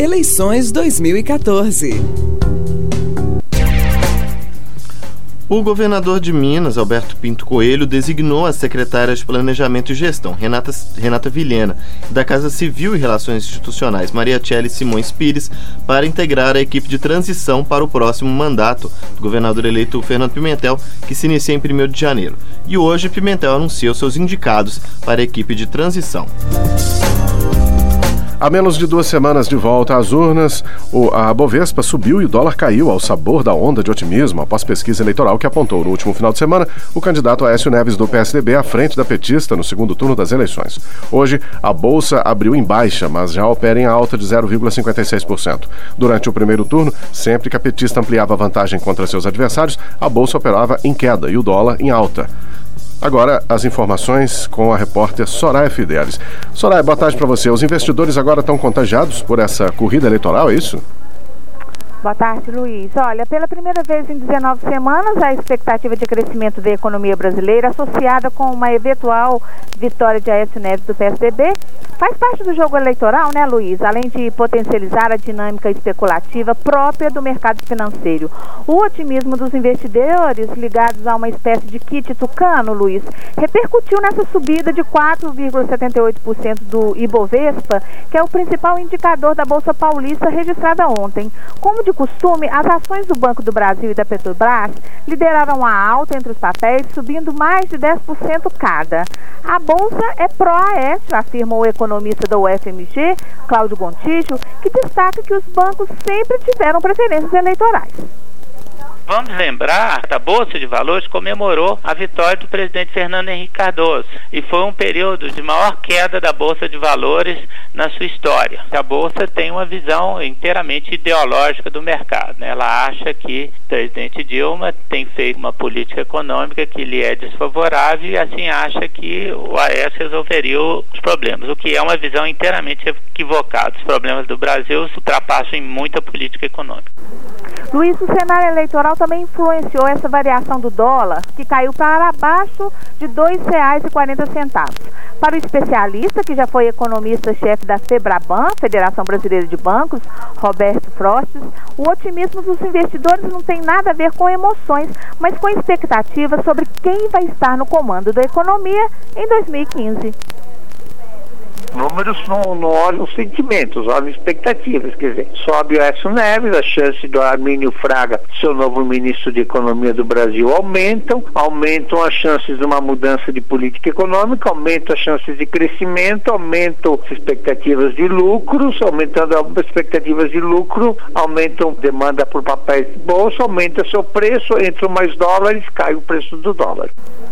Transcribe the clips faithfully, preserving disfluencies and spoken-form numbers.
Eleições dois mil e quatorze. O governador de Minas, Alberto Pinto Coelho, designou a secretária de Planejamento e Gestão, Renata, Renata Vilhena, da Casa Civil e Relações Institucionais, Maria Tchely Simões Pires, para integrar a equipe de transição para o próximo mandato do governador eleito Fernando Pimentel, que se inicia em primeiro de janeiro. E hoje, Pimentel anunciou seus indicados para a equipe de transição. Há menos de duas semanas de volta às urnas, a Bovespa subiu e o dólar caiu ao sabor da onda de otimismo após pesquisa eleitoral que apontou no último final de semana o candidato Aécio Neves do P S D B à frente da petista no segundo turno das eleições. Hoje, a bolsa abriu em baixa, mas já opera em alta de zero vírgula cinquenta e seis por cento. Durante o primeiro turno, sempre que a petista ampliava a vantagem contra seus adversários, a bolsa operava em queda e o dólar em alta. Agora, as informações com a repórter Soraya Fidelis. Soraya, boa tarde para você. Os investidores agora estão contagiados por essa corrida eleitoral, é isso? Boa tarde, Luiz. Olha, pela primeira vez em dezenove semanas, a expectativa de crescimento da economia brasileira associada com uma eventual vitória de Aécio Neves do P S D B faz parte do jogo eleitoral, né, Luiz? Além de potencializar a dinâmica especulativa própria do mercado financeiro. O otimismo dos investidores ligados a uma espécie de kit tucano, Luiz, repercutiu nessa subida de quatro vírgula setenta e oito por cento do Ibovespa, que é o principal indicador da Bolsa Paulista registrada ontem. Como de costume, as ações do Banco do Brasil e da Petrobras lideraram a alta entre os papéis, subindo mais de dez por cento cada. A bolsa é pró-Aécio, afirma o economista da U F M G, Cláudio Gontijo, que destaca que os bancos sempre tiveram preferências eleitorais. Vamos lembrar que a Bolsa de Valores comemorou a vitória do presidente Fernando Henrique Cardoso e foi um período de maior queda da Bolsa de Valores na sua história. A Bolsa tem uma visão inteiramente ideológica do mercado, né? Ela acha que o presidente Dilma tem feito uma política econômica que lhe é desfavorável e assim acha que o Aécio resolveria os problemas, o que é uma visão inteiramente equivocada. Os problemas do Brasil ultrapassam em muita política econômica. Luiz, o cenário eleitoral também influenciou essa variação do dólar, que caiu para abaixo de dois reais e quarenta centavos. Para o especialista, que já foi economista-chefe da FEBRABAN, Federação Brasileira de Bancos, Roberto Frostes, o otimismo dos investidores não tem nada a ver com emoções, mas com expectativas sobre quem vai estar no comando da economia em dois mil e quinze. Números não, não olham sentimentos, olham expectativas. Quer dizer, sobe o Aécio Neves, a chance do Armínio Fraga, seu novo ministro de Economia do Brasil, aumentam, aumentam as chances de uma mudança de política econômica, aumentam as chances de crescimento, aumentam as expectativas de lucros, aumentando as expectativas de lucro, aumentam demanda por papéis de bolsa, aumenta seu preço, entram mais dólares, cai o preço do dólar.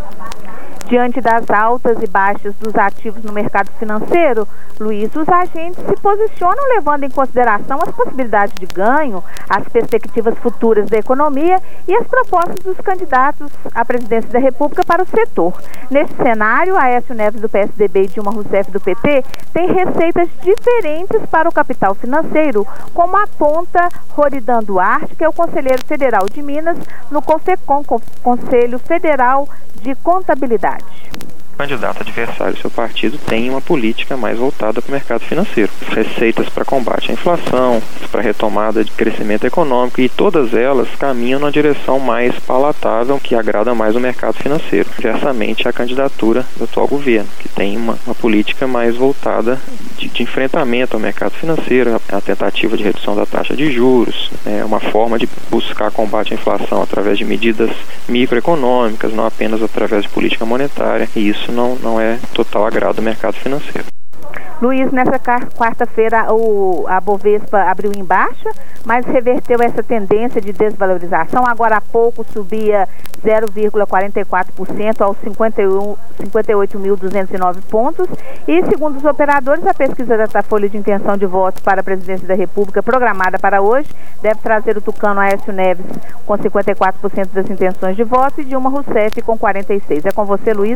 Diante das altas e baixas dos ativos no mercado financeiro, Luiz, os agentes se posicionam levando em consideração as possibilidades de ganho, as perspectivas futuras da economia e as propostas dos candidatos à presidência da República para o setor. Nesse cenário, Aécio Neves do P S D B e Dilma Rousseff do P T têm receitas diferentes para o capital financeiro, como aponta Roridan Duarte, que é o conselheiro federal de Minas no COFECON, Conselho Federal de Contabilidade. O candidato adversário do seu partido tem uma política mais voltada para o mercado financeiro. Receitas para combate à inflação, para retomada de crescimento econômico, e todas elas caminham na direção mais palatável, que agrada mais o mercado financeiro. Inversamente à candidatura do atual governo, que tem uma, uma política mais voltada de, de enfrentamento ao mercado financeiro, a, a tentativa de redução da taxa de juros, é uma forma de buscar combate à inflação através de medidas microeconômicas, não apenas através de política monetária, e isso não, não é total agrado do mercado financeiro. Luiz, nessa quarta-feira o, a Bovespa abriu em baixa, mas reverteu essa tendência de desvalorização. Agora há pouco subia zero vírgula quarenta e quatro por cento aos cinquenta e oito mil duzentos e nove pontos. E, segundo os operadores, a pesquisa da Datafolha de intenção de votos para a presidência da República, programada para hoje, deve trazer o tucano Aécio Neves com cinquenta e quatro por cento das intenções de voto e Dilma Rousseff com quarenta e seis por cento. É com você, Luiz.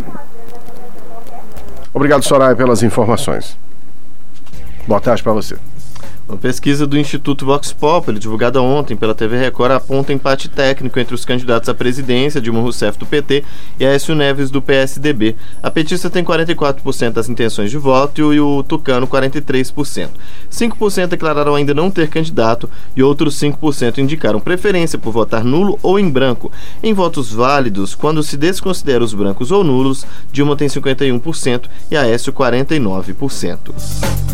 Obrigado, Soraya, pelas informações. Boa tarde para você. Uma pesquisa do Instituto Vox Populi, divulgada ontem pela T V Record, aponta empate técnico entre os candidatos à presidência, Dilma Rousseff do P T e Aécio Neves do P S D B. A petista tem quarenta e quatro por cento das intenções de voto e o tucano quarenta e três por cento. cinco por cento declararam ainda não ter candidato e outros cinco por cento indicaram preferência por votar nulo ou em branco. Em votos válidos, quando se desconsidera os brancos ou nulos, Dilma tem cinquenta e um por cento e Aécio quarenta e nove por cento.